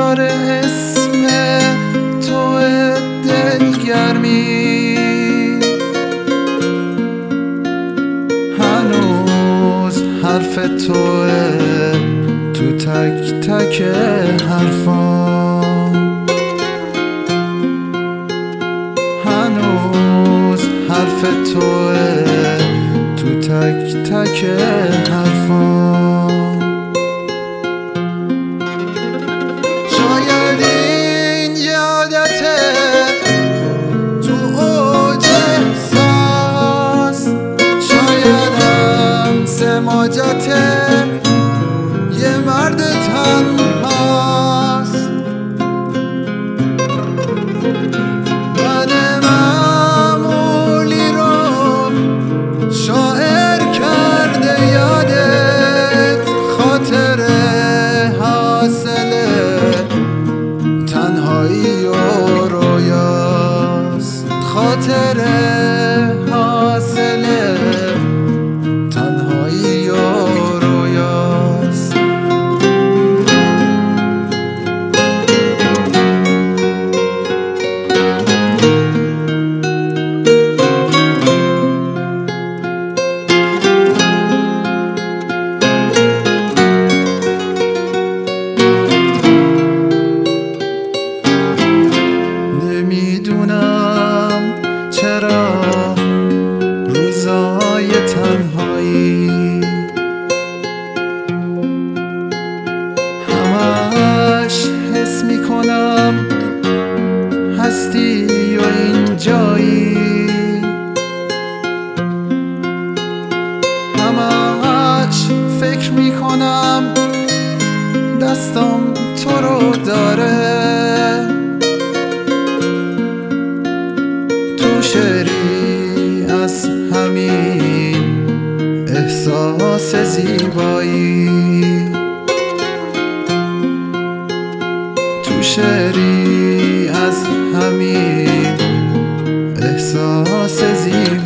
یادگار اسم تو دلگرمی، هنوز حرف توه تو تک تک حرفام، هنوز حرف توه تو تک تک حرفام. شاید این یادته تو اوج احساس، شایدم سماجته یه مرد تنهاست. من معمولی رو شاعر کرده یادت، خاطر حاصل تنهایی و رویاست، خاطر حاصل تنهایی و رویاست. نمیدونم چرا روزای تنهایی همش حس میکنم هستی و اینجایی، همش فکر میکنم دستم تو رو داره، تو شعری از همین احساس زیبایی، تو شعری از همین احساس زیبایی.